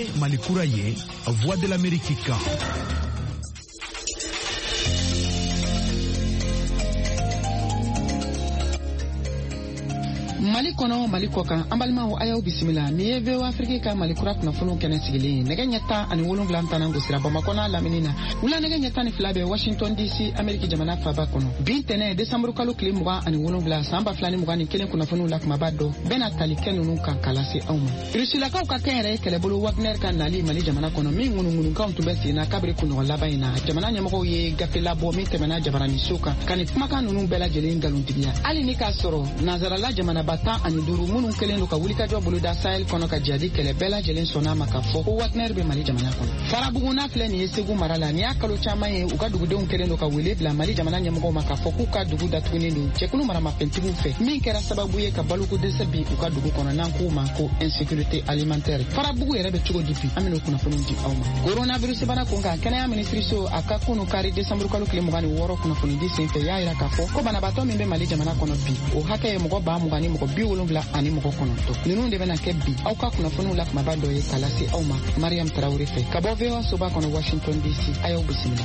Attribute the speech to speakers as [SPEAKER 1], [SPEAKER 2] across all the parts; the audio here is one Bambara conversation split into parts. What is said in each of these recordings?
[SPEAKER 1] Malikura ye, Voix de l'Amérique kan.
[SPEAKER 2] Mali kono Mali kokan ambalma ho ayaw bisimila ni eve wa Afrique ka Mali kura kuna funu kene sigili nege nyata ani wolum blantana ngosira Bamako na laminina wula nege nyata ni flabe Washington DC America jamana faba kono bintene December kalo klimwa ani wolum bla samba flani mugani kele kuna funu lak mabado bena talikenu nuka kalasi awma Rusila ka ka kere kele bulu Wagner kan nali Mali jamana kono mi ngunu ka untubesi na kabri kuno labaina jamana nyamako ye gafela bo mi temena jabana ni suka kan kumaka nunu bela jeli ngaluntinya ali nika soro nazara la jamana bata ani duru munun kelen ka wulika jo bulu da Sahel kono ka jadi kele bela jelen sona makafo ko Wagner be Mali jamana kono farabugu na fle ni yesegu marala ni akalo chama ye uka dugu de kelen ka wele bla Mali jamana nyamako makafo ku ka dugu da tuni ndo chekunu mara mapentibu fe min kera sababu ye ka baluku de sabi uka dugu kono nan kuma ko insécurité alimentaire farabugu yere be chugo dipi amino kuna funu di awma coronavirus bana ko ka kana ministry so aka kunu kari December kalo kile mugani woro kuna funu di senfe ya ira kafo ko bana bato min be Mali jamana kono bi o hakaye mugo ba mugani mugo bi wolumla ani mugo kono to ninu de bena kebbi au ka kuna funu lak mabado ye kalasi awma Mariam Traoré fe kabo vewa soba kono Washington DC ayo bisimila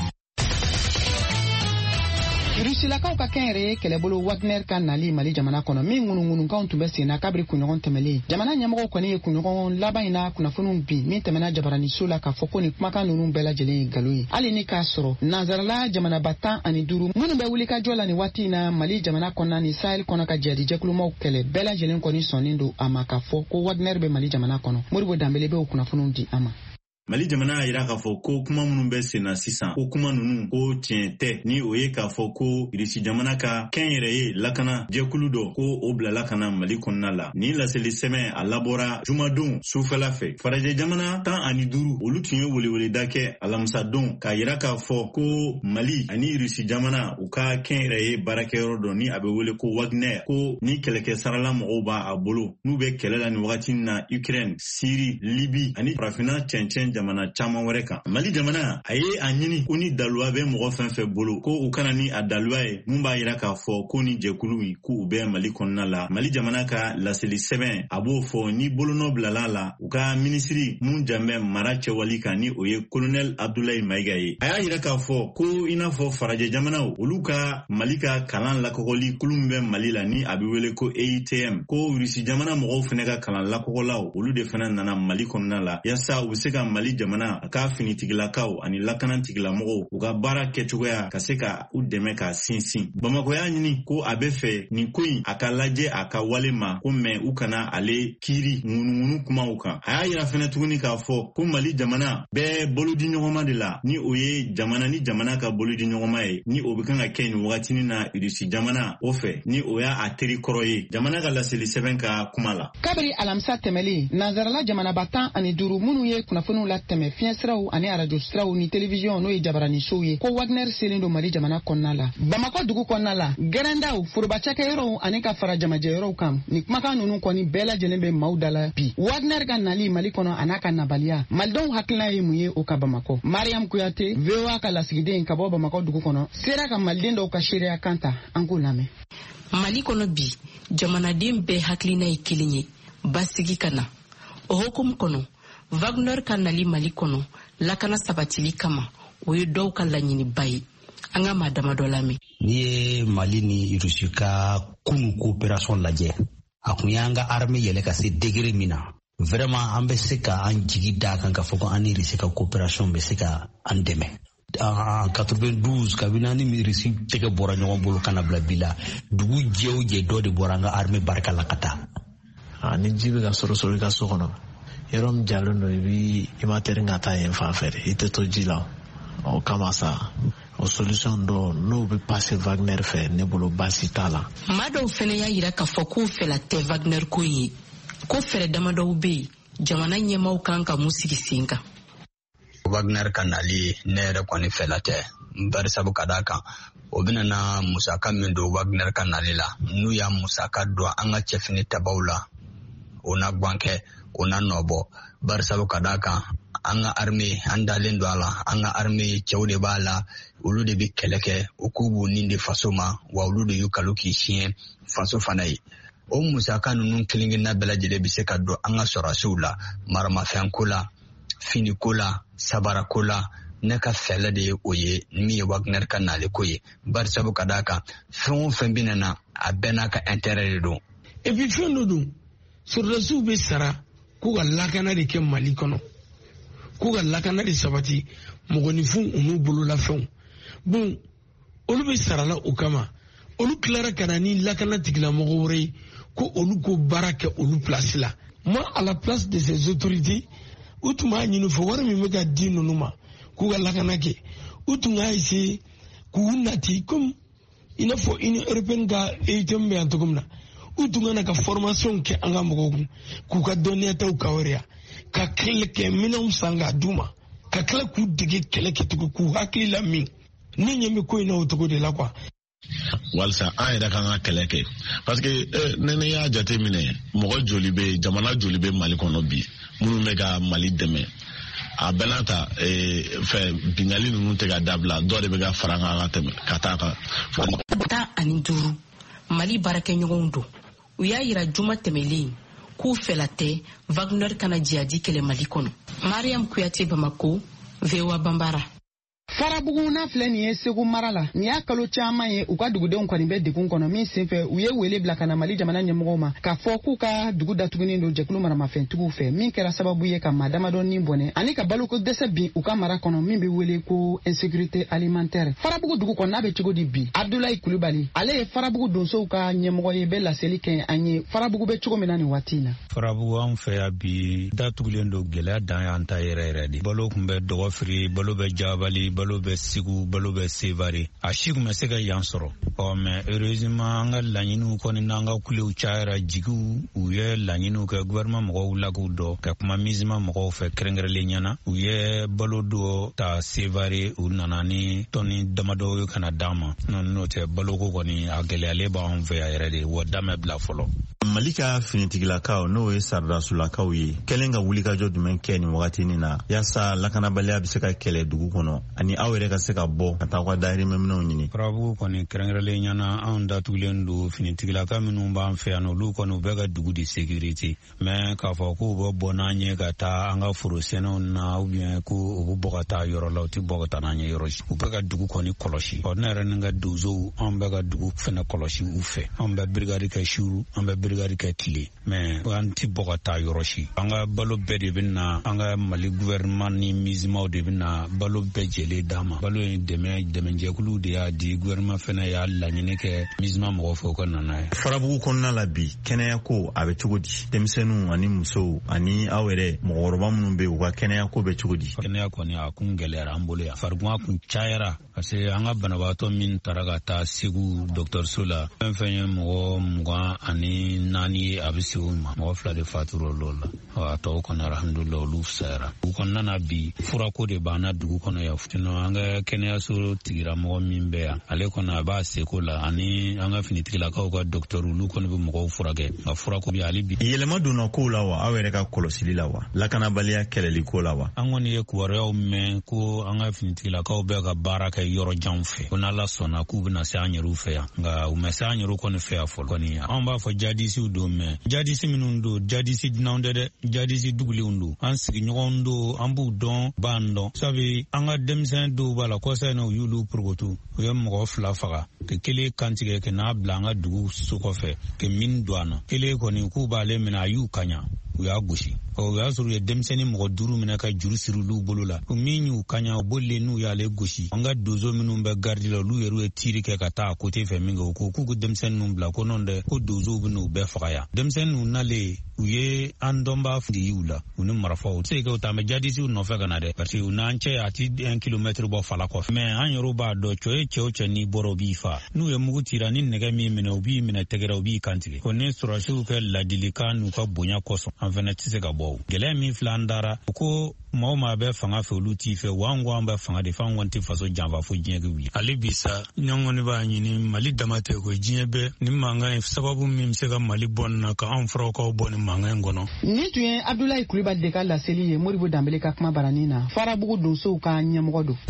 [SPEAKER 2] Rusila ka ka kenre kele bolo Wagner kan nali Mali jamana kono mi ngunu ka ontumbe sina kabri kunyogon temeli jamana nyamako koni kunyogon labaina kuna funu bi mi temena jabarani sula ka foko ni kumaka nunu bela jeli galui ali ni ka soro nazarala jamana bata ani duru munu be wulika jola ni watina Mali jamana konna ni Sahel kono ka jadi jekulu mo kele bela jeli koni sonindo amaka foko Wagner be Mali jamana kono muribo dambele be kuna funu di ama
[SPEAKER 3] Mali jamana yira ka fɔ ko kuma minnu bɛ senna sisan ko kuma ninnu ko tiɲɛ tɛ ni o ye k'a fɔ ko Irisi jamana ka kɛn yɛrɛ ye lakana jɛkulu dɔ ko o bila lakana Mali kɔnɔna la ni laseli sɛbɛn a labɔra jumadon sufɛla fɛ farajɛ jamana 15 olu tun ye weleweleda kɛ alamisadon k'a yira k'a fɔ ko Mali ani Irisi jamana u ka kɛn yɛrɛ ye baarakɛyɔrɔ dɔ ni a bɛ wele ko Wagner ko ni kɛlɛkɛ sarala mɔgɔw b'a bolo n'u bɛ kɛlɛ la ni wagati na Ukraine, Syrie, Libye ani farafinna cɛncɛn jamana caman wɛrɛ kan Mali jamana a ye a ɲini ko ni daluya bɛ mɔgɔ fɛn fɛn bolo ko u kana ni a daluya ye mun b'a yira k'a fɔ ko ni jɛkulu in ko u bɛ Mali kɔnɔna la Mali jamana ka laseli sɛbɛn a b'o fɔ ni bolonɔ bilala la u ka minisiri mun janbɛ mara cɛwali kan ni o ye Colonel Abdoulaye Maïga ye a y'a yira k'a fɔ ko i n'a fɔ farajɛ jamanaw olu ka Mali ka kalan lakɔgɔli kulu min bɛ Mali la ni a bɛ wele ko EITM ko Rusi jamana mɔgɔw fɛnɛ ka kalan lakɔgɔlaw olu de fɛnɛ nana Mali kɔnɔna la yasa u bɛ se ka Mali jamana a ka finitigilakaw ani lakanatigilamɔgɔw u ka baara kɛcogoya ka se ka u dɛmɛ ka sinsin Bamako y'a ɲini ko a bɛ fɛ nin ko in a ka lajɛ a ka wale ma ko mɛ u kana ale kiiri ŋunuŋunu kumaw kan a y'a yira fɛnɛ tuguni k'a fɔ ko Mali jamana bɛɛ bolo di ɲɔgɔnma de la ni o ye jamana ni jamana ka bolo di ɲɔgɔnma ye ni o bɛ kan ka kɛ nin wagatinin na Irisi jamana o fɛ ni o y'a teri kɔrɔ ye jamana ka laseli sɛbɛn ka kuma la
[SPEAKER 2] kabiri alamisa tɛmɛli nazarala jamana batan ani duru minnu ye kunnafoniw la tɛmɛ fiɲɛ siraw ani arajo siraw ni television n'o ye jabarani show ye ko Wagner selen don Mali jamana kɔnɔna la Bamako dugu kɔnɔna la gɛrɛndaw forobacakɛyɔrɔw ani ka fara jamajɛyɔrɔw kan ni kumakan ninnu kɔni bɛɛ lajɛlen bɛ maaw da la bi Wagner ka nali Mali kɔnɔ a n'a ka nabaliya malidenw hakilina ye mun ye o ka Bamako Mariam Kuyate VOA ka lasigiden ka bɔ Bamako dugu kɔnɔ sera ka maliden dɔw ka seereya kan ta an k'o lamɛn
[SPEAKER 4] Mali kɔnɔ bi jamanaden bɛɛ hakilina ye kelen ye basigi ka na o hukumu kɔnɔ Wagner ka nali Mali kɔnɔ lakana sabatili kama o ye dɔw ka laɲiniba ye an ka maa dama dɔ lamɛn
[SPEAKER 5] n'i ye Mali ni Rusi ka kunu coopération lajɛ a kun y'an ka armée yɛlɛ ka se degré min na vraiment an bɛ se ka an jigi da kan ka fɔ ko an ni Rusi ka coopération bɛ se ka an dɛmɛ en 92 kabini ni Rusi tɛgɛ bɔra ɲɔgɔn bolo kana bila bi la dugu jɛ o jɛ dɔ de bɔra an ka armée barika la ka taa
[SPEAKER 6] ni ji bɛ ka sɔrɔ i ka so kɔnɔ yɔrɔ min jalen don i ma teri ka taa yen fan fɛ i tɛ to ji la o kama sa o solution dɔ n'o bɛ passer Wagner fɛ ne bolo baasi t'a la
[SPEAKER 4] maa dɔw fɛnɛ y'a yira k'a fɔ k'u fɛla tɛ Wagner ko ye ko fɛɛrɛ damadɔw bɛ yen jamana ɲɛmaaw kan ka mun sigi sen kan
[SPEAKER 5] Wagner ka nali ne yɛrɛ kɔni fɛla tɛ bari sabu ka d'a kan o bɛna na musaka min don Wagner ka nali la n'u y'a musaka don an ka cɛfini tabaw la o na gwankɛ o na nɔbɔ bari sabu ka d'a kan an ka armée an dalen don a la an ka armée cɛw de b'a la olu de bɛ kɛlɛ kɛ u k'u b'u nin de faso ma wa olu de y'u kalo k'i siɲɛ faso fana ye
[SPEAKER 7] o musaka ninnu kelen-kelenna bɛɛ lajɛlen bɛ se ka don an ka sɔrɔsiw la maramafɛnko la finiko la sabarako la ne ka fɛlɛ de ye o ye min ye Wagner ka naliko ye barisabu ka d'a kan fɛn o fɛn bɛ na a bɛɛ n'a ka intérêt de don.
[SPEAKER 8] Et puis fɛn dɔ don sɔrɔdasiw bɛ sara k'u ka lakana de kɛ Mali kɔnɔ k'u ka lakana de sabati mɔgɔninfin u n'u bololafɛnw bon olu bɛ sarala o kama olu tilara ka na ni lakana tigilamɔgɔ wɛrɛ ye ko olu ko baara kɛ olu place la. Moi à la place de ces autorités u tun b'a ɲini fɔ wari min bɛ ka di ninnu ma k'u ka lakana kɛ u tun k'a essayer k'u nati comme i n'a fɔ Union européenne ka EITM bɛ yan cogo min na u tun kana ka formation kɛ an ka mɔgɔw kun k'u ka dɔnniya taw kawariya ka kɛlɛkɛminɛnw san k'a d'u ma ka tila k'u dege kɛlɛ kɛcogo k'u hakili la min ne ɲɛ bɛ ko in na o cogo de la quoi.
[SPEAKER 6] Walsa an yɛrɛ kan ka kɛlɛ kɛ parce que ne y'a jate minɛ mɔgɔ joli bɛ jamana joli bɛ Mali kɔnɔ bi minnu bɛ ka Mali dɛmɛ a bɛɛ n'a ta fɛ bingali ninnu tɛ ka dabila dɔw de bɛ ka fara an kan ka taa kan.
[SPEAKER 4] 15 Mali baarakɛɲɔgɔnw don u y'a yira juma tɛmɛlen k'u fɛla tɛ Wagner kana jihadi kɛlɛ Mali kɔnɔ. Mariam Kuyate, Bamako, VOA Bambara.
[SPEAKER 2] Farabugu na filɛ nin ye Segu mara la nin y'a kalo caman ye u ka dugudenw kɔni bɛ degun kɔnɔ min senfɛ u ye wele bila ka na Mali jamana ɲɛmɔgɔw ma k'a fɔ k'u ka dugu datugunen don jɛkulu maramafɛntigiw fɛ min kɛra sababu ye ka maa damadɔ ni bɔnɛ ani ka baloko dɛsɛ bin u ka mara kɔnɔ min bɛ wele ko insécurité alimentaire. Farabugu dugu kɔnɔ bɛ cogo di bi? Abdoulaye Kulibali ale ye Farabugu donsow ka ɲɛmɔgɔ ye bɛ laseli kɛ an ye Farabugu bɛ cogo min na nin waati in na.
[SPEAKER 9] Farabugu an fɛ yan bi datugulen don gɛlɛya dan y'an ta yɛrɛ yɛrɛ de. Balo kun bɛ dɔgɔfiri, balo bɛ Jabali, balo bɛ Segu, balo bɛ Sevare. A si kun bɛ se ka yan sɔrɔ. Mais heureusement an ka laɲiniw kɔni n'an ka kulew cayara jigiw u ye laɲiniw kɛ gouvernement mɔgɔw la k'u dɔ ka kuma MINUSMA mɔgɔw fɛ kɛrɛnkɛrɛnlen ɲɛna u ye balo dɔ ta Sevare u nana ni tɔni damadɔ ye kana d'an ma n'o tɛ baloko kɔni a gɛlɛyalen b'an fɛ yan yɛrɛ de wa damɛ bila fɔlɔ.
[SPEAKER 3] Mali ka finitigilakaw n'o ye saridasulakaw ye kɛlen ka wulikajɔ jumɛn kɛ nin wagatinin na yaasa lakanabaliya bɛ se ka kɛlɛ dugu kɔnɔ ani aw yɛrɛ ka se ka bɔ ka taa ka dahirimɛminɛw ɲini.
[SPEAKER 9] Farabugu kɔni kɛrɛnkɛrɛnlen ɲɛna anw datugulen don finitigilaka minnu b'an fɛ yan olu kɔni u bɛ ka dugu de sécurité mais k'a fɔ k'u bɛ bɔ n'an ye ka taa an ka forosɛnɛw na ou bien ko u bɛ bɔ ka taa yɔrɔ la u tɛ bɔ ka taa n'an ye yɔrɔ si u bɛ ka dugu kɔni kɔlɔsi. Ne yɛrɛ ni n ka donsow anw bɛ ka dugu fɛnɛ kɔlɔsi u fɛ anw bɛ brigade kɛ suru an bɛ brigade kɛ tile mais an tɛ bɔ ka taa yɔrɔ si. An ka balo bɛɛ de bɛ na an ka Mali gouvernement ni MINUSMA de bɛ na balo bɛɛ jɛlen d'a ma. Balo in dɛmɛjɛkulu de y'a di gouvernement fɛnɛ y'a laɲini kɛ MINUSMA mɔgɔw fɛ u ka nana ye.
[SPEAKER 3] Farabugu kɔnɔna la bi kɛnɛya ko a bɛ cogo di? Denmisɛnninw ani musow ani aw yɛrɛ mɔgɔkɔrɔba minnu bɛ u ka kɛnɛya ko bɛ cogo di?
[SPEAKER 9] Kɛnɛya kɔni a kun gɛlɛyara an bolo yan. Farigan kun cayara parce que an ka banabaatɔ min taara ka taa Segu dɔgɔtɔrɔso la fɛn fɛn ye mɔgɔ 24 ye a bɛ se o ma mɔgɔ 2 de fatura olu la a tɔw kɔni alhamdulilayi olu fisayara. Dugu kɔnɔna na bi furako de b'an na dugu kɔnɔ yan sinon an ka kɛnɛyaso tigira mɔgɔ min bɛ yan ale kɔni a b'a seko la ani an ka finitigilakaw ka docteur olu kɔni bɛ mɔgɔw furakɛ nka furako bi ale bi.
[SPEAKER 3] Yɛlɛma donna kow la wa aw yɛrɛ ka kɔlɔsili la wa lakanabaliya kɛlɛli ko la wa?
[SPEAKER 9] An kɔni ye kibaruyaw mɛn ko an ka finitigilakaw bɛ ka baara kɛ yɔrɔ janw fɛ ko n'Ala sɔnna k'u bɛna se an yɛrɛw fɛ yan nka u ma se an yɛrɛw kɔni fɛ yan fɔlɔ kɔni an b'a fɔ jadisiw don mɛn jadisi minnu don jadisi dunanw tɛ dɛ jadisi dugulenw don an sigiɲɔgɔnw don an b'u dɔn b'an dɔn sabu an ka denmisɛn dɔw b'a la kɔsa in na u y'olu porokoto u ye mɔgɔ 2 faga ka kelen kantigɛ ka n'a bila an ka dugu so kɔfɛ ka min don an na kelen kɔni k'u b'ale minɛ a y'u kaɲa u y'a gosi o y'a sɔrɔ u ye denmisɛnnin mɔgɔ 5 minɛ ka juru siri olu bolo la o min y'u kaɲa o bolilen n'u y'ale gosi an ka donso minnu bɛ gardi la olu yɛrɛ ye tiiri kɛ ka taa a côté fɛ min kɛ o ko k'u ka denmisɛnninw bila ko non dɛ ko donsow bɛ n'u bɛɛ faga yan denmisɛnninw nalen u ye an dɔnbaa filiw la u ni marifaw u tɛ se ka u taa mɛ jadisiw nɔfɛ ka na dɛ parce que u n'an cɛ a ti 1 kilomètre bɔ fala kɔfɛ mais an yɛrɛw b'a dɔn cɛ ye cɛ o cɛ n'i bɔra u b'i fa n'u ye mugu tira ni nɛgɛ min minɛ u b'i minɛ tɛgɛrɛ u b'i kantigɛ ko ni sɔrɔsiw kɛ ladilikan n'u ka bonya kɔsɔn an fɛnɛ tɛ se ka bɔ gɛlɛya min filɛ an dara u ko maa o maa bɛ fanga fɛ olu t'i fɛ wa an ko an bɛ fanga de fɛ an kɔni tɛ faso janfa fo diɲɛ ka wuli ale bi sa ɲɔgɔn kɔni b'a ɲini Mali dama tɛ ko diɲɛ bɛɛ ni mankan ye sababu min bɛ se ka Mali bɔ nin na ka anw farawkaw bɔ nin mankan in kɔnɔ.
[SPEAKER 2] Ni tun ye Abdoulaye Kulibali de ka laseli ye Modibo Dambele ka kuma baranin na Farabugu donsow ka ɲɛmɔgɔ don.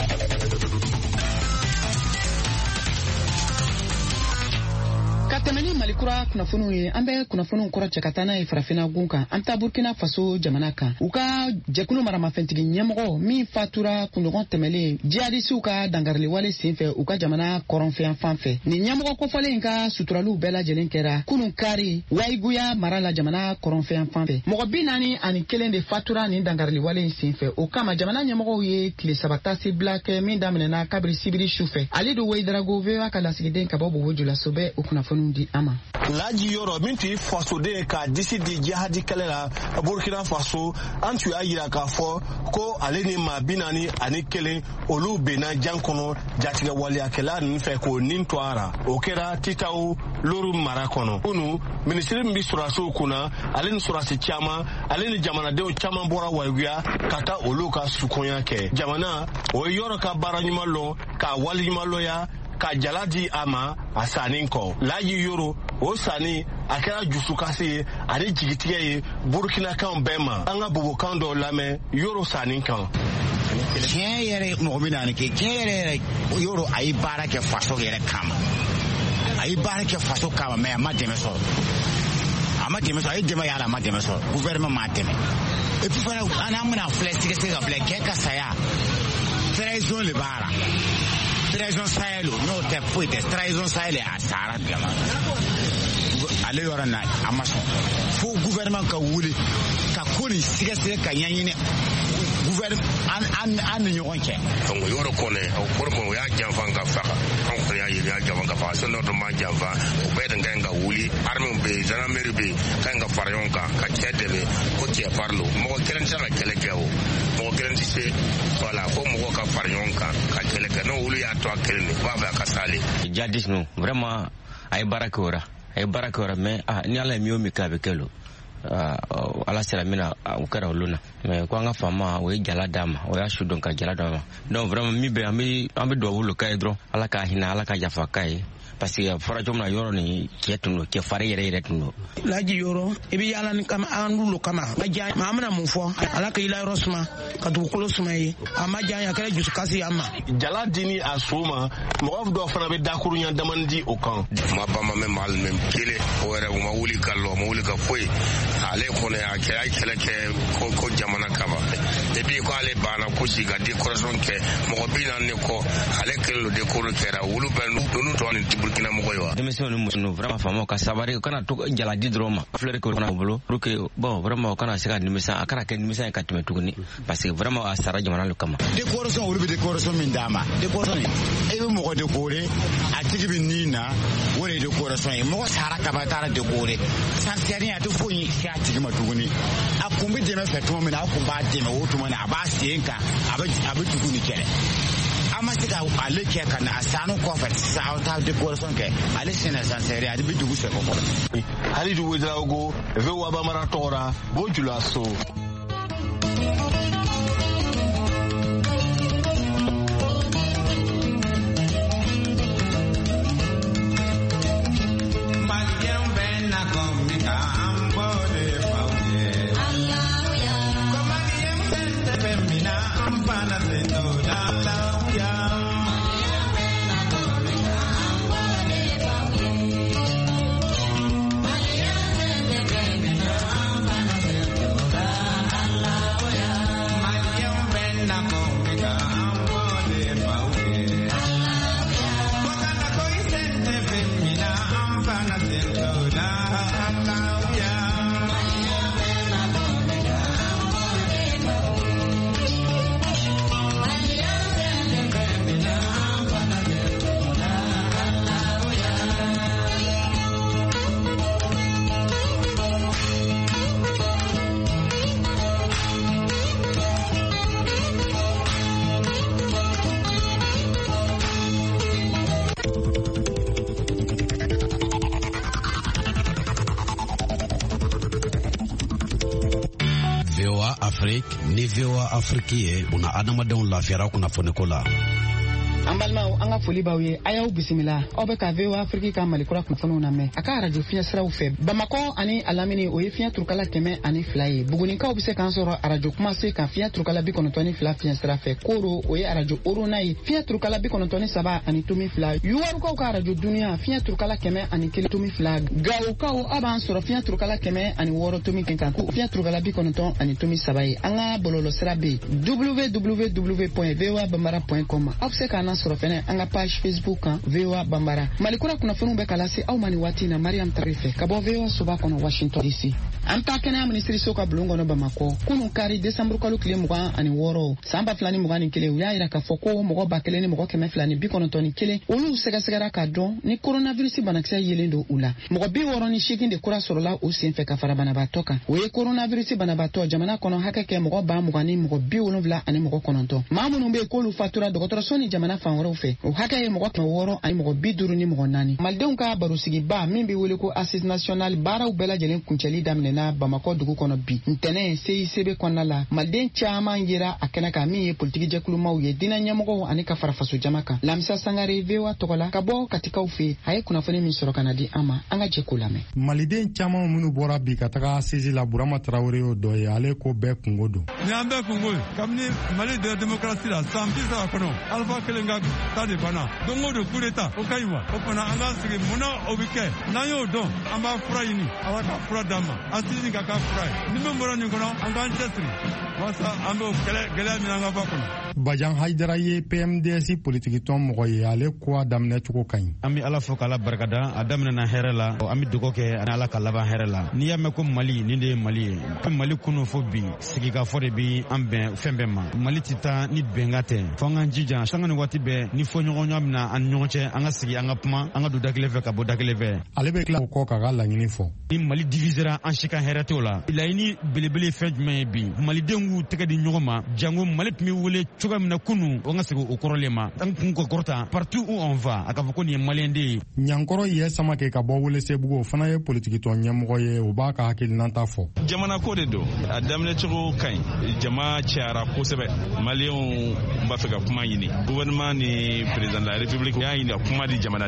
[SPEAKER 2] tɛmɛni malikura kunnafoniw ye an bɛ kunnafoniw kɔrɔ cɛ ka taa n'a ye farafina gun kan an ta burkina faso jamana kan u ka jɛkulu maramafɛntigi ɲɛmɔgɔ min fatura kunɲɔgɔn tɛmɛlen jihadisiw ka dangariliwale senfɛ u ka jamana kɔrɔnfɛn fan fɛ nin ɲɛmɔgɔ kofɔlen ka suturaliw bɛɛ lajɛlen kɛra kunun kari wayiguya mara la jamana kɔrɔnfɛn fan fɛ mɔgɔ 41 de fatura nin dangariliwale senfɛ o kama jamana ɲɛmɔgɔw ye tile 3 tasi bila kɛ min daminɛna kabiri sibiri sufɛ ale do Weidarago VOA ka lasigiden ka bɔ Bobo Julasobɛ o kunnafoniw di ama
[SPEAKER 10] Laji yɔrɔ min tun fasoden ka disi di jihadi kɛlɛ la Burkina Faso an tun y'a yira k'a fɔ ko ale ni maa 41 olu benna jan kɔnɔ jatigɛ waliyakɛla ninnu fɛ k'o nin to a ra o kɛra Titaw Loru mara kɔnɔ kunu minisiri min bi sɔrɔdasiw kunna ale ni sɔrɔdasi caman ale ni jamanadenw caman bɔra Wayiguya ka taa olu ka sukonya kɛ jamana o ye yɔrɔ ka baara ɲuman lɔn ka wali ɲuman lɔya ka jala di a ma a sanni kɔ Laji Yoro o sanni a kɛra jusukasi ye ani jigitigɛ ye burukinakanw bɛɛ ma an ka bobokan dɔw lamɛn Yoro sanni kan
[SPEAKER 11] tiɲɛ yɛrɛ mɔgɔ bɛ na ni kɛ tiɲɛ yɛrɛ Yoro a ye baara kɛ faso yɛrɛ kama a ye baara kɛ faso kama mɛ a ma dɛmɛ sɔrɔ a ye dɛmɛ y'a la a ma dɛmɛ sɔrɔ gouvernement ma dɛmɛ et puis fana an bɛna filɛ sigasɛgɛ ka filɛ kɛ ka saya trahison de b'a la trahison Sahel n'o tɛ foyi tɛ trahison Sahel a sara dama ale yɔrɔ na a ma sɔn fo gouvernement ka wuli ka ko nin sigasɛgɛ ka ɲɛɲini an ni ɲɔgɔn cɛ
[SPEAKER 12] donc yɔrɔ kɔnɛ o kɔrɔ o y'a janfa ka faga an kɔni y'a ye y'a janfa ka faga sɔn dɔ ma janfa o bɛɛ de kan ka wuli armée bɛ yen gendarmerie bɛ yen kan ka fara ɲɔgɔn kan ka cɛ dɛmɛ ko cɛ parlo mɔgɔ kelen tɛ se ka kɛlɛ kɛ o mɔgɔ kelen tɛ se voilà ko mɔgɔ ka fara ɲɔgɔn kan ka kɛlɛ kɛ n'o wuli y'a to a kelen de b'a fɛ a ka sale
[SPEAKER 13] jadis no vraiment a ye baara kɛ o ra mais ni ala ye min o min kɛ a bɛ kɛ lo ala sera min na o kɛra olu na mais ko an ka faama o ye jala d'a ma o y'a su dɔn ka jala d'a ma donc vraiment min bɛ an bɛ duwawu k'a ye dɔrɔn ala k'a hinɛ ala ka yafa k'a ye parce que fɔra cogo min na yɔrɔ nin cɛ tun don cɛ fari yɛrɛ tun don
[SPEAKER 8] Laji Yoro i bɛ yaala ni kama an dulu kama ma diya maa an bɛna mun fɔ ala ka i la yɔrɔ suma ka dugukolo suma ye a ma diya a kɛra jusukasi an ma
[SPEAKER 10] jala dini a so ma mɔgɔ dɔw fana bɛ dakurunya damani di o kan
[SPEAKER 12] ma bama mɛ maa mɛ kelen o yɛrɛ o ma wuli ka lɔ ma wuli ka foyi ale kɔni a kɛra kɛlɛ kɛ ko jamana kama depuis ko ale banna ko si ka décoration kɛ mɔgɔ 40 kɔ ale kelen do décoration kɛra olu bɛɛ n'u tɔ ni Burkina mɔgɔ ye wa
[SPEAKER 13] denmisɛnw ni muso vraiment faamaw ka sabari kana to jaladi dɔrɔn ma fleur ko fana bolo pour que bon vraiment kana se ka nimisa a kana kɛ nimisa ye ka tɛmɛ tuguni parce que vraiment a sara jamana le kama
[SPEAKER 11] décoration olu bɛ décoration min d'a ma décoration e bɛ mɔgɔ décorer a tigi bɛ nin na o de ye décoration ye mɔgɔ sara kaba taara décorer sansɛri a tɛ foyi si a tigi ma tuguni a kun bɛ dɛmɛ fɛ tuma min na a kun b'a dɛmɛ o tuma na a b'a sen kan a bɛ tugu ni kɛlɛ an ma se ka ale kɛ ka na a sanu kɔfɛ sisan aw taa décoration kɛ ale sɛnɛ sansɛri a bɛ dugu sɛbɛ kɔrɔ
[SPEAKER 10] Halidu Weidarago VOA Bamara tɔgɔra Bobo Julaso
[SPEAKER 1] Ni VOA Afrique ye una adamadenw lafiyara kunnafoniko la
[SPEAKER 2] Ambalma anga foli bawe ayaw bisimila obe ka VOA Afrique ka malikura kunfano na me aka radio finya sira ufe Bamako ani alamini oye finya turkala keme ani fly buguni ka obise kan soro radio kuma se kan finya turkala bi konontoni fly finya sira fe koro oye radio oro nai finya turkala bi konontoni saba ani tumi fly yuwaru ka radio dunia finya turkala keme ani kile tumi fly gawo ka o aban soro finya turkala keme ani woro tumi kenkan ku finya turkala bi kononton ani tumi saba anga bololo sira be www.voabambara.com obse kana soro fene anga page Facebook kan VOA Bambara malikura kuna funu be kalasi au mani wati na Mariam Tarife kabo VOA suba kono Washington DC anta kena ministry soka bulungo no Bamako kunu kari December ko lukle muga ani woro samba flani muga ni kele uya ira ka foko mugo bakele ni mugo keme flani bi kono toni kele olu sega sega ka don ni coronavirus banaksa yelendo ula mugo bi woro ni shikin de kura sorola o senfe ka fara bana batoka we coronavirus bana bato jamana kono hakake mugo ba muga ni mugo bi wolo vla ani mugo kono to mamu be ko lu fatura dokotoro soni jamana fanworo fe o hakaye mugo ko woro ani mugo bi duru ni mugo nani maldeun ka barusigi ba mimbi wele ko assise national bara u bela jelen kuncheli damne na Bamako dugu kono bi ntene CICB konna la malden chama ngira akena ka mi politiki jekulu mauye dina nyamugo ani ka farafaso jamaka lamsa sangare vewa tokola kabo katika ufe haye kuna fone min soro kanadi ama anga jekula me
[SPEAKER 14] maliden chama munu bora bi kataka assise la Burama Traoré o doye ale ko be kungodo
[SPEAKER 15] ni ambe kungodo kamni mali de démocratie la sampisa kono alpha kelenga tade bana dongodo kuleta okaiwa opana anga sigi muna obike nayo don amba furaini awaka fura dama asini kaka furai nimbe mbora ni kono anga chesri wasa ambe gele minanga bakono
[SPEAKER 14] Bajan Haidara ye PMDS politiki ton mogo ye ale ko damne chuko kan
[SPEAKER 16] ami ala fo kala barkada adamna na herela ami dugo ke ala kala ba herela ni yame ko Mali ni de Mali kunu fo bi sigi ka fo de bi ambe fembe ma Mali tita ni bengate fo nganjija sangani wati be ni fo nyogo nyamna an nyoche anga sigi anga puma anga du dakleve ka bo dakleve
[SPEAKER 14] ale be kla ko ka la ngini fo
[SPEAKER 16] ni Mali divisera an shika heratola ila ini belebele fejme bi Mali dengu tege di nyogoma jango Mali mi wole chogamna kunu onga sego okorolema tan kunko korta partout où on va akafoko ni malende
[SPEAKER 14] nyankoro ye sama ke ka bo wole sebugo fana ye politiki to nyamugo ye o ba ka hakil nanta fo
[SPEAKER 17] jamana ko de do adamne chugo kan jama chiara ko sebe malion mbafeka kuma yini gouvernement ni président de la république ya yini kuma di jamana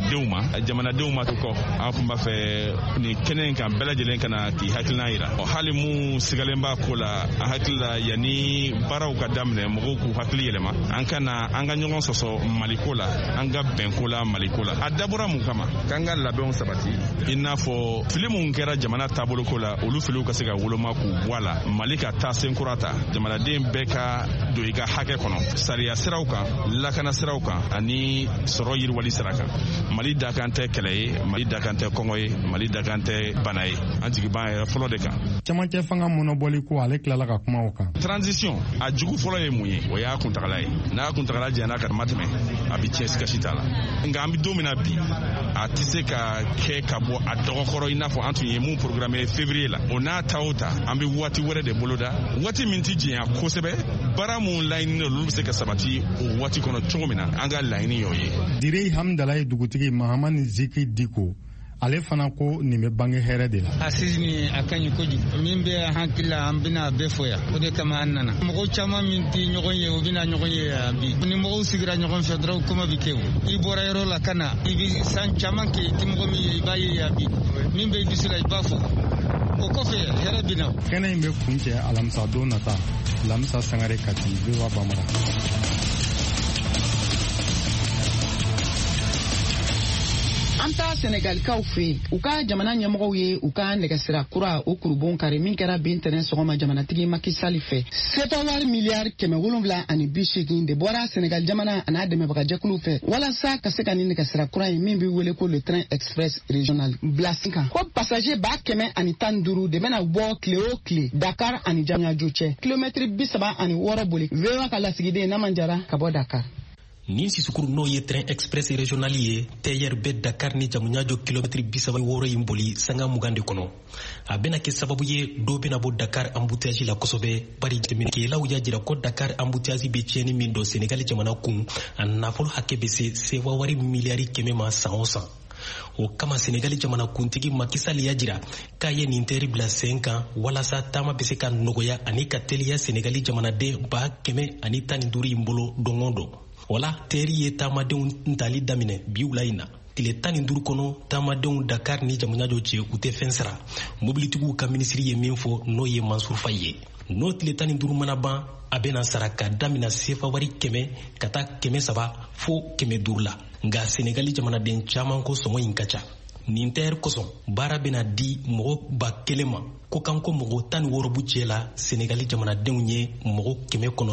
[SPEAKER 17] deuma to ko afu mbafe ni kenen kan belajelen kana ki hakilna ira o halimu sigalemba ko la hakila yani baraw ka damne mo ko hakili yelema an ga ɲɔgɔn sɔsɔ Maliko la an ga bɛnko la Maliko la a dabɔra mun kama k'an ka labɛnw sabati i n'a fɔ fili mun kɛra jamana taaboloko la olu filiw ka se ka woloma k'u bɔ a la Mali ka taa senkura ta jamanaden bɛɛ ka don i ka hakɛ kɔnɔ sariya siraw kan lakana siraw kan ani sɔrɔ yiriwali sira kan Mali dakan tɛ kɛlɛ ye Mali dakan tɛ kɔngɔ ye Mali dakan tɛ bana ye an jigi b'an yɛrɛ fɔlɔ de kan
[SPEAKER 14] camancɛ fanga mɔnɔbɔli ko ale tilala ka kuma o kan
[SPEAKER 17] transition a jugu fɔlɔ ye mun ye o y'a kuntagala ye n'a kuntagala jɛna ka dama tɛmɛ a bi tiɲɛ sikasi t'a la nka an bi don min na bi a tɛ se ka kɛ ka bɔ a dɔgɔkɔrɔ i n'a fɔ an tun ye mun programme février la o n'a ta o ta an bɛ waati wɛrɛ de boloda waati min tɛ jɛnya kosɛbɛ baara mun laɲini olu bɛ se ka sabati o waati kɔnɔ cogo min na an ka laɲini y'o ye
[SPEAKER 14] Dire Hamdala ye dugutigi Mahamani Ziki Diko ale fana ko nin bɛ bange hɛrɛ de la
[SPEAKER 18] assise ni a ka ɲi kojugu min bɛ hakilila an bɛna bɛɛ fɔ yan o de kama an nana mɔgɔ caman min tɛ ɲɔgɔn ye u bɛna ɲɔgɔn ye yan bi ni mɔgɔw sigira ɲɔgɔn fɛ dɔrɔn kuma bɛ kɛ o i bɔra yɔrɔ la ka na i bɛ san caman kɛ i tɛ mɔgɔ min ye i b'a ye yan bi min bɛ i dusu la i b'a fɔ o kɔfɛ hɛrɛ bɛ na
[SPEAKER 14] kɛnɛ in bɛ kun cɛ alamisa don nata lamisa sangare kati VOA Bambara
[SPEAKER 2] anta Senegal kaw fe u ka jamana ɲɛmɔgɔw ye u ka nɛgɛsira kura o kurubon kari min kɛra bin tɛnɛ sɔgɔma jamanatigi Macky Sall fɛ $7 miliyari 780 de bɔra Senegal jamana an'a dɛmɛbagajɛkulu fɛ walasa ka se ka ni nɛgɛsira kura ye min bɛ wele ko le train express régional bila sen kan ko passager 115 de bɛna bɔ tile o tile Dakar ani Diamniadio cɛ kilomɛtiri 36 boli VOA ka lasigiden Naman Jara ka bɔ Dakar.
[SPEAKER 19] Ni sisukuru n'o ye train express régional ye TER bɛ Dakar ni Diamniadio kilomɛtiri 36 in boli sanga 20 de kɔnɔ a bɛna kɛ sababu ye dɔw bɛna bɔ Dakar embouteillage la kosɛbɛ bari jateminɛkɛlaw y'a jira ko Dakar embouteillage bɛ tiɲɛni min dɔn Senegal jamana kun a nafolo hakɛ bɛ se CFA wari miliyari 100 ma san o san o kama Senegal jamana kuntigi Macky Sall y'a jira k'a ye nin tɛri bila sen kan walasa taama bɛ se ka nɔgɔya ani ka teliya Senegal jamanaden 115 in bolo don o don wala teri ye taamadenw ntali daminɛ bi wula in na tile 15 kɔnɔ taamadenw Dakar ni Jamuɲajo cɛ u tɛ fɛn sara mobilitigiw ka minisiri ye min fɔ n'o ye Mansour Faye ye n'o tile 15 mana ban a bɛna sara ka damina sefa wari 100 ka taa 300 fo 500 la nka Senegali jamanaden caman ko sɔngɔ in ka ca nin tɛri kosɔn baara bɛna di mɔgɔ 1000 ma ko kan ko mɔgɔ 16 bu cɛ la Senegali jamanadenw ye mɔgɔ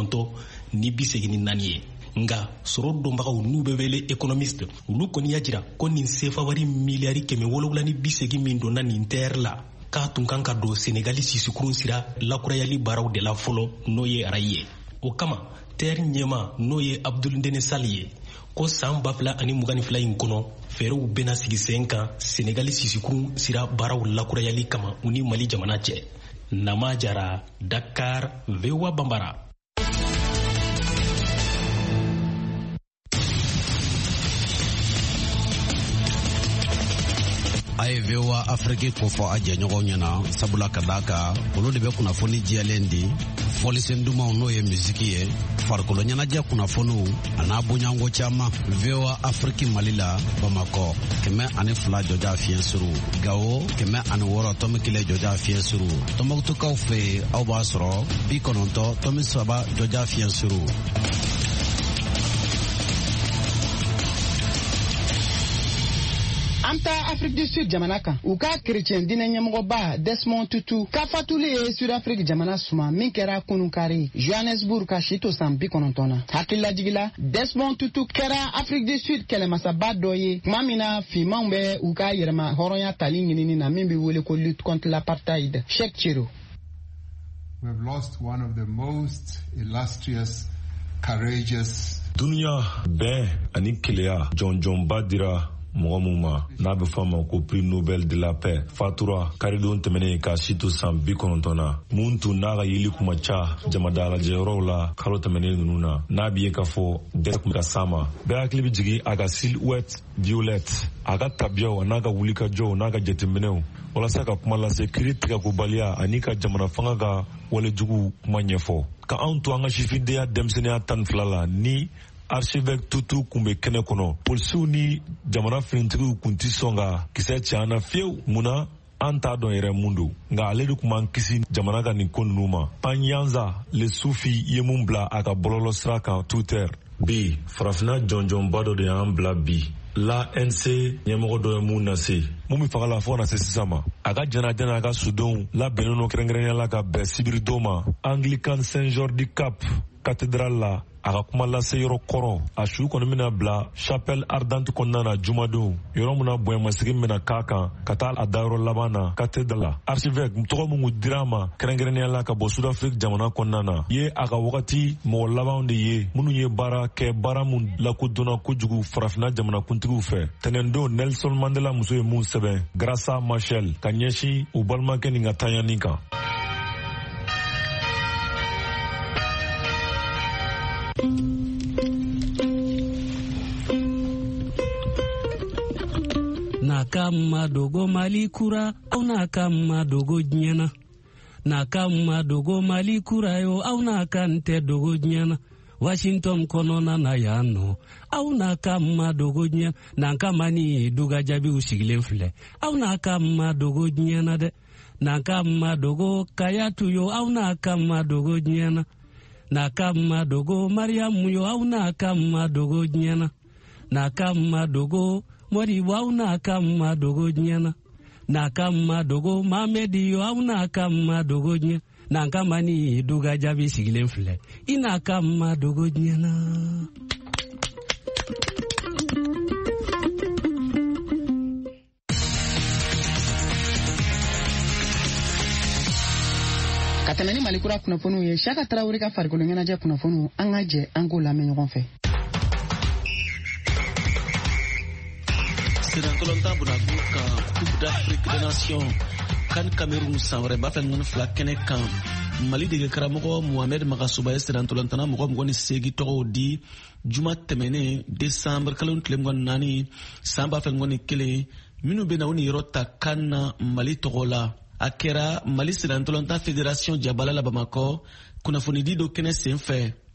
[SPEAKER 19] 994 ye nga soro donbagaw n'u bɛ wele économiste olu kɔni y'a jira ko nin sefa wari miliyari 780 min donna nin tɛri la k'a tun kan ka don Senegali sisikurun sira lakurayali baaraw de la fɔlɔ n'o ye arayi ye o kama tɛri ɲɛma n'o ye Abdul Ndene Sall ye ko san 2022 in kɔnɔ fɛɛrɛw bɛna sigi sen kan Senegali sisikurun sira baaraw lakurayali kama u ni Mali jamana cɛ Nama Jara Dakar VOA Bambara.
[SPEAKER 20] A ye VOA Afrique kofɔ a jɛɲɔgɔnw ɲɛna sabula ka d'a kan olu de bɛ kunnafoni jɛlen di fɔlisen dumanw n'o ye misiki ye farikolo ɲɛnajɛ kunnafoniw a n'a bonyanko caman VOA Afrique Mali la Bamakɔ 102 jɔja fiɲɛ suru Gao 106.1 jɔja fiɲɛ suru Tɔnbɔkutukaw fɛ aw b'a sɔrɔ 90.3 jɔja fiɲɛ suru.
[SPEAKER 2] Anta Afrique du Sud jamana kan u ka chrétien dinɛ ɲɛmɔgɔba Desmond Tutu ka fatuli ye Sud Afrique jamana suma min kɛra kununkari Johannesburg ka sito san 90 na hakililajigila Desmond Tutu kɛra Afrique du Sud kɛlɛmasaba dɔ ye tuma min na finmanw bɛ u ka yɛrɛma hɔrɔnya tali ɲinini na min bɛ wele ko lutte contre l'apartheid. Cheikh Chiro.
[SPEAKER 21] We have lost one of the most illustrious, courageous.
[SPEAKER 22] Dunia bɛn ani keleya jɔnjɔnba dira mɔgɔ min ma n'a bɛ fɔ a ma ko prix Nobel de la paix fatura karidon tɛmɛnen ka si to san 90 na mun tun n'a ka yeli kuma ca jamadalajɛyɔrɔw la kalo tɛmɛnen ninnu na n'a bɛ ye k'a fɔ dɛsɛ kun ka s'a ma bɛɛ hakili bɛ jigin a ka silhouette violette a ka tabiyaw a n'a ka wulikajɔw n'a ka jateminɛw walasa ka kuma lase kiiri tigɛkobaliya ani ka jamana fanga ka walejugu kuma ɲɛfɔ ka anw to an ka sifidenya denmisɛnniya 12 la ni archevêque Tutu kun bɛ kɛnɛ kɔnɔ polisiw ni jamana finitigiw kun tɛ sɔn ka kisɛ cɛ an na fiyewu munna an t'a dɔn yɛrɛ mun don nka ale de kun b'an kisi jamana ka nin ko ninnu ma Panyanza le sufi ye mun bila a ka bɔlɔlɔ sira kan Twitter bi farafinna jɔnjɔnba dɔ de y'an bila bi l'ANC ɲɛmɔgɔ dɔ ye mun lase mun bɛ faga la fo ka na se sisan ma a ka jɛnajɛ n'a ka sudenw labɛnnen don kɛrɛnkɛrɛnnenya la ka bɛn sibiri don ma Anglican Saint-Georges du Cap cathédrale la a ka kuma lase yɔrɔ kɔrɔ a su kɔni bɛna bila chapelle ardente kɔnɔna na jumadenw yɔrɔ min na bonyamasigi bɛna k'a kan ka taa a dayɔrɔ laban na cathédrale la archevêque tɔgɔ minnu dira a ma kɛrɛnkɛrɛnnenya la ka bɔ Sud-Afrique jamana kɔnɔna na ye a ka wagati mɔgɔ labanw de ye minnu ye baara kɛ baara min lakodɔnna kojugu farafinna jamanakuntigiw fɛ tɛnɛndon Nelson Mandela muso ye mun sɛbɛn Grâce Machel ka ɲɛsin u balimakɛ nin ka tanyani kan.
[SPEAKER 23] Na kama dogo Mali kura au na kama dogo nyana na kama dogo Mali kura yo au na kante dogo nyana Washington konona na yano au na kama dogo nyana na kama ni duga jabi usigilen file au na kama dogo nyana de na kama dogo kayatu yo au na kama dogo nyana na kama dogo Mariamu yo au na kama dogo nyana na kama dogo Mori wau na kama dogo nyana na kama dogo Mamedi yo au na kama dogo nyana na kama ni duga jabi sigilen file ina kama dogo nyana.
[SPEAKER 2] Katameni Malikura kunnafoniw ye Shaka Traoré ka farikolo ɲɛnajɛ kunnafoniw an ka jɛ an k'o lamɛn ɲɔgɔn fɛ.
[SPEAKER 6] Sénatolonta Bunagu ka Coupe d'Afrique des Nations kan Cameroun san wɛrɛ b'a fɛ ŋɔni fila kɛnɛ kan Mali dege karamɔgɔ Mohamed Magasuba ye Sénatolantana mɔgɔ 28 tɔgɔw di juma tɛmɛnen décembre kalo tile 24 san b'a fɛ ŋɔni 1 minnu bɛ na u ni yɔrɔ ta kan na Mali tɔgɔ la a kɛra Mali Sénatolanta Fédération Jabala la Bamakɔ kunnafonidi dɔ kɛnɛ sen fɛ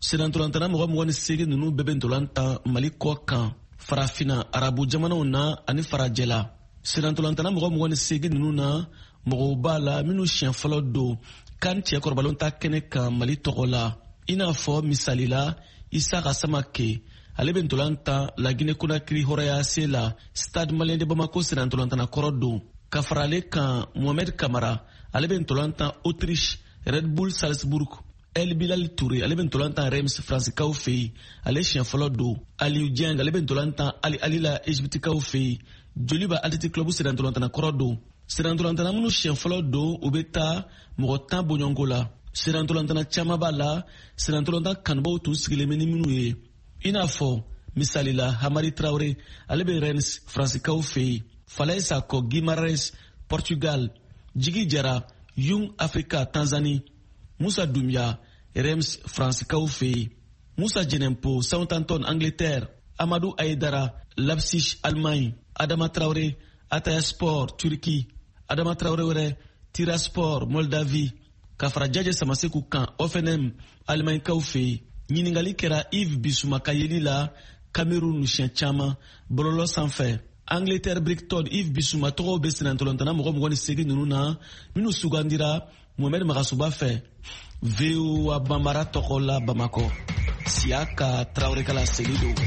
[SPEAKER 4] senantolantana mɔgɔ 28 ninnu bɛɛ bɛ ntolantan Mali kɔ kan farafina arabu jamanaw na ani farajɛla. senantolantana mɔgɔ 28 ninnu na mɔgɔw b'a la minnu siɲɛ fɔlɔ don kan cɛ kɔrɔbalenw ta kɛnɛ kan Mali tɔgɔ la. I n'a fɔ misali la Isaka Samake ale bɛ ntolantan la Guinée Conakry hɔrɔnya se la Stade Malien de Bamako senantolantana kɔrɔ don. Ka fara ale kan Mohamed Kamara ale bɛ ntolantan Autriche Red Bull Salzburg. El Bilal Touré ale bɛ ntolantan Reims Fransikaw fɛ yen ale siɲɛ fɔlɔ don. Aliou Dieng ale bɛ ntolantan Ali Alila Egyptikaw fɛ yen Joliba Athletic Club senantolantana kɔrɔ don. senantolantana minnu siɲɛ fɔlɔ don u bɛ taa mɔgɔ 10 bɔɲɔnko la. senantolantana caman b'a la senantolantan kanubaw tun sigilen bɛ ni minnu ye. I n'a fɔ misali la Hamari Traoré ale bɛ Rennes Fransikaw fɛ yen. Falaye Sakɔ Guimarães Portugal. Jigi Jara Young Africa Tanzanie. Moussa Doumbia Reims Fransikaw fɛ yen. Moussa Djenempo Southampton Angleterre. Amadou Aïdara Leipzig Allemagne. Adama Traoré Atayaspor Turquie. Adama Traoré wɛrɛ Tiraspor Moldavie. Ka fara Jaje Samaseku kan Offenheim Allemagne kaw fɛ yen. Ɲiningali kɛra Yves Bissouma ka yeli la Cameroun siɲɛ caman bɔlɔlɔ sanfɛ. Angleterre Brighton Yves Bissouma tɔgɔw bɛ senantolantana mɔgɔ 28 ninnu na minnu sugandira Mohamed Magasuba fɛ. VOA Bambara tɔgɔ la Bamako. Siaka Traoré kala seli don.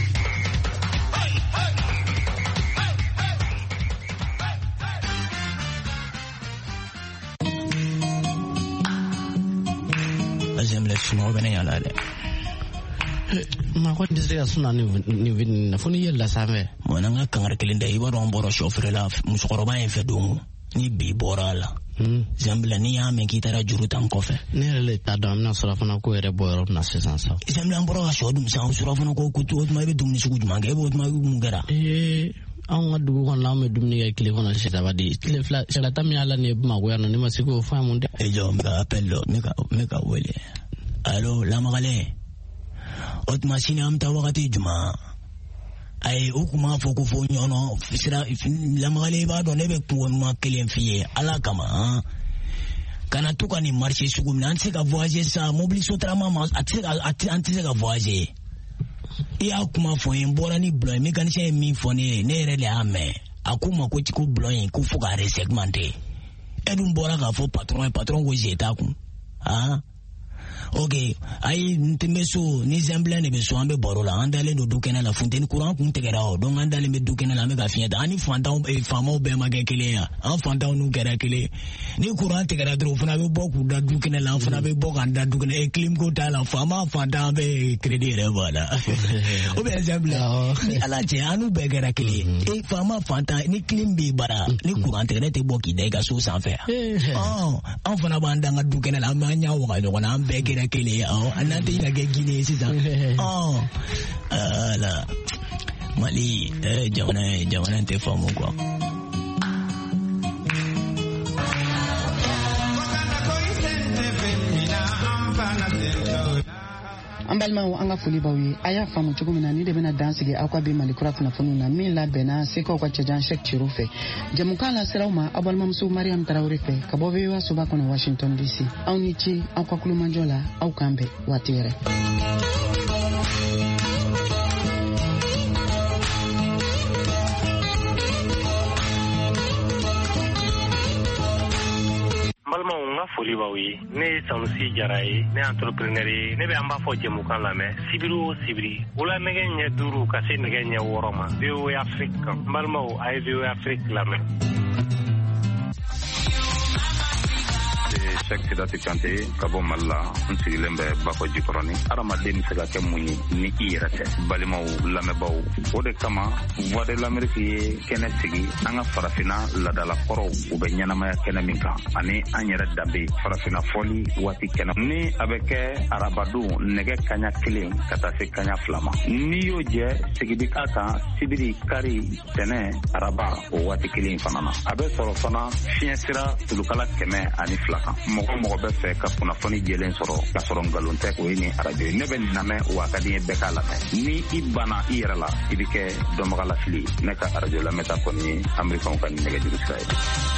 [SPEAKER 5] Azemle sumo bene yala de.
[SPEAKER 6] Ma ko tɛ se ka suna ni vidini na fo ni yɛlɛla sanfɛ.
[SPEAKER 5] Bon an ka kangari kelen da i b'a dɔn an bɔra chauffeur la musokɔrɔba in fɛ don ni bi bɔra a la. Zambila ni y'a mɛn k'i taara juru tan kɔfɛ.
[SPEAKER 6] Ne yɛrɛ le t'a dɔn an bɛna surafana ko yɛrɛ bɔ yɔrɔ min na sisan sa.
[SPEAKER 5] Zambila an bɔra ka sɔ dun sisan surafana ko o tuma i bɛ dumuni sugu jumɛn kɛ? E b'o tuma mun kɛra?
[SPEAKER 6] Anw ka dugu kɔnɔ la an bɛ dumuni kɛ tile kɔnɔ sisaba de tile fila salata min y'a la nin ye Bamakɔ yan nɔ ne ma se k'o faamu dɛ.
[SPEAKER 5] Jɔ n bɛ ka appel dɔ n bɛ ka wele. Allo Lamagale. O tuma sini an bɛ taa wagati jumɛn? Ayi o kuma fɔ ko fɔ ɲɔgɔn sira Lamagale i b'a dɔn ne bɛ kungo ɲuman kelen f'i ye Ala kama. Kana to ka nin marché sugu min na an tɛ se ka voyager sa mobili sotarama ma an tɛ se ka voyager. I y'a kuma fɔ n ye n bɔra ni bulon ye mécanicien ye min fɔ ne ye ne yɛrɛ de y'a mɛn a ko ma ko bulon in ko fo ka resegmenter e dun bɔra k'a fɔ patron ko je t'a kun ok ayi n tɛ bɛ so ni Zambila de bɛ so an bɛ baro la an dalen don du kɛnɛ la funteni courant kun tigɛra o donc an dalen bɛ du kɛnɛ la an bɛ ka fiɲɛ ta an ni faamaw bɛɛ ma kɛ kelen ye an fantanw n'u kɛra kelen ni courant tigɛra dɔrɔn o fana bɛ bɔ k'u da du kɛnɛ la an fana bɛ bɔ k'an da du kɛnɛ clim ko t'a la faama fantan bɛ crédit yɛrɛ b'a la o bɛ Zambila ni Ala cɛ an n'u bɛɛ kɛra kelen ye faama fantan ni clim b'i bara ni courant tigɛra tɛ bɔ k'i da i ka so sanfɛ an fana b'an da an ka du kɛnɛ la an b'an ɲɛ waga ɲɔgɔn na an bɛɛ kɛra kelen ye an n'an tɛ ɲinɛ kɛ Guinée sisan ala Mali jamana tɛ faamu quoi.
[SPEAKER 2] An balimaw an ka foli b'aw ye a y'a faamu cogo min na ni de bɛna dan sigi aw ka bi Mali kura kunnafoniw na min labɛnna sekaw ka cɛjan Cheikh Thierno fɛ jamukan la siraw ma aw balimamuso Mariam Tarawele fɛ ka bɔ VOA soba kɔnɔ Washington DC aw ni ci aw ka kulumajɔ la aw k'an bɛn waati wɛrɛ.
[SPEAKER 7] balimaw n ka foli b'aw ye ne ye Sanusi Jara ye ne entrepreneur ye ne bɛ an b'a fɔ jɛmukan lamɛn sibiri o sibiri wula nɛgɛ ɲɛ 5 ka se nɛgɛ ɲɛ 6 ma VOA Afrique kan n balimaw a ye VOA Afrique lamɛn.
[SPEAKER 24] Cheikh Sidati Kante ka bɔ Mali la n sigilen bɛ Bakɔ Jikɔrɔni adamaden bɛ se ka kɛ mun ye ni i yɛrɛ tɛ balimaw lamɛnbaw o de kama Voix de l'Amérique ye kɛnɛ sigi an ka farafina ladalakɔrɔw u bɛ ɲɛnamaya kɛnɛ min kan ani an yɛrɛ danbe farafina fɔli waati kɛnɛ ni a bɛ kɛ arabadon nɛgɛ kaɲa 1 ka taa se kaɲa 2 ma n'i y'o jɛ sigidi k'a kan sibiri kari tɛnɛ araba o waati 1 fana na a bɛ sɔrɔ fana fiɲɛ sira tulukala 102 kan mɔgɔ bɛ fɛ ka kunnafoni jɛlen sɔrɔ ka sɔrɔ nkalon tɛ o ye ni arajo ye ne bɛ nin lamɛn wa ka di n ye bɛɛ k'a lamɛn ni i banna i yɛrɛ la i bɛ kɛ dɔnbaga lafili ne ka arajo lamɛnta kɔni ye Amerikanw ka nɛgɛjuru sira ye.